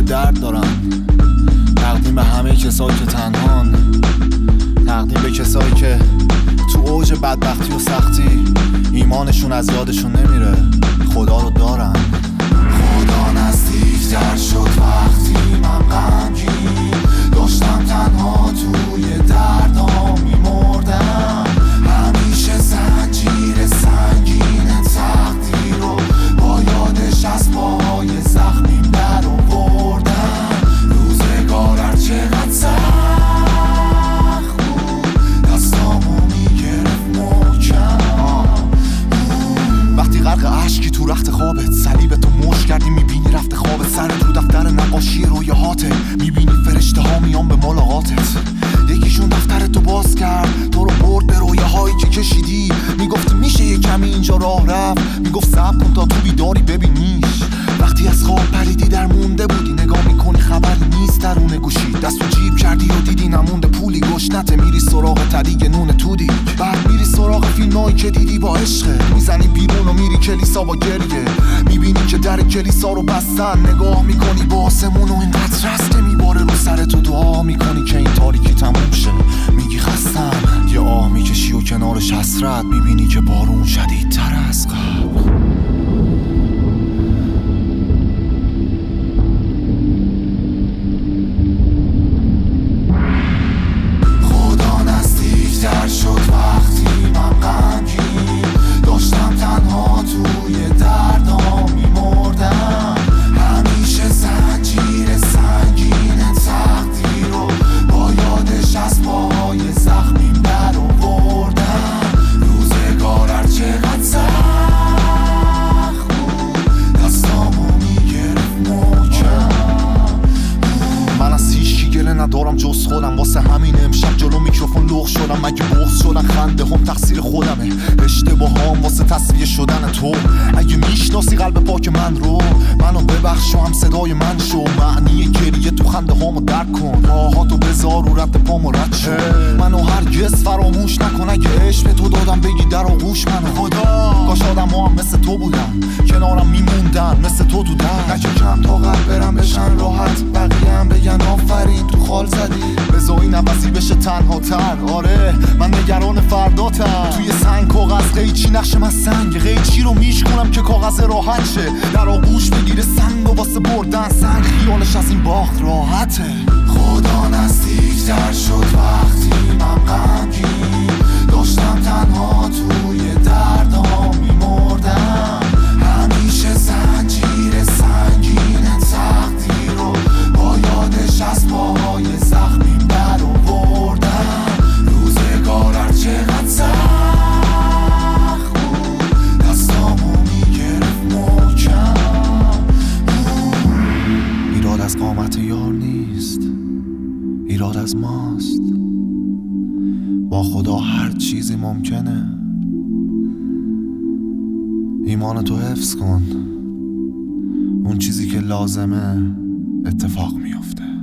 درد دارن. تقدیم به همه کسایی که تنهان، تقدیم به کسایی که تو اوج بدبختی و سختی ایمانشون از یادشون نمیره، خدا رو دارن. خدا نزدیک‌تر شد وقتی من غمگین داشتم تنها توی دردام میمردم. همیشه زنجیر سنگین تقدیر رو با یادش از پاهای زخمیم در آوردم. روزگار هر چقدر سخت بود دستامو میگرفت محکم. وقتی غرق عشقی تو رخت خوابت صلیبتو مشت کردی میبینی رفت خوابت، سر تو دفتر نقاشی رویاهاته میبینی فرشته ها میان به ملاقاتت. یکیشون دفترتو باز کرد تو رو برد به رویاهایی که کشیدی، میگفتی میشه یه کمی اینجا راه رفت، میگفت صبر کن تا تو بیداری ببینیش. وقتی از خواب پریدی در مونده بودی، نگاه میکنی خبری نیست درون گوشی، دستو جیب کردی و دیدی نمونده پولی گشنته، میری سراغ تدیگ نون تودی، بعد میری سراغ فیلمایی که دیدی با عشقه، میزنی بیرون و میری کلیسا با گریه، میبینی که در کلیسا رو بستن، نگاه میکنی با آسمون و اینقدر رسته میباره رو سر تو، دعا میکنی که این تاریکی تموم شه، میگی خستم، یه آه میکشی و کنارش حسرت میبینی که بارون شدیدتر از قبل. شد وقتی من غمگین داشتم تنها توی دردام میمردم. همیشه زنجیر سنگین تقدیر رو با یادش از پاهای زخمیم در آوردم. روزگار هر چقدر سخت بود دستامو میگرفت محکم. من از هیچکی گله ندارم جز خودم، واسه همین امشب جلو میکروفون لغ شدم. اگه بغض شدن خنده هم تقصیر خودمه، اشتباهام واسه تصفیه شدن تو. اگه میشناسی قلب پاک من رو، منو ببخش و هم صدای من شو. معنی گریه تو خنده هامو درک کن، راهاتو بذار رو رد پامو رد شو. منو هرگز فراموش نکن، اگه عشق به تو دادم بگی در آغوش منو. خدا کاش آدم ها هم مثل تو بودن، کنارم میموندن مثل تو تو در. نچکم تا قلب برم بشن راحت، بقیه هم بگن آفرین تو خال زدی. بذار این عوضی بشه تنها تر، آره من نگران فرداتم. توی سنگ کاغذ قیچی نقشم از سنگ، قیچی رو میشکنم که کاغذ راحت شه. در آغوش بگیره سنگ و واسه بردن سنگ، خیالش از این باخت راحته. خدا نزدیک‌تر شد وقتی من غمگین داشتم تنها توی دردام میمردم. همیشه زنجیر سنگین تقدیر رو با یادش از پاهای زخمیم در آوردم. روزگار هر چقدر سخت بود دستامو میگرفت محکم. ایراد از قامت یار نیست، ایراد از ماست. با خدا هر چیزی ممکنه، ایمانتو حفظ کن، اون چیزی که لازمه اتفاق میفته.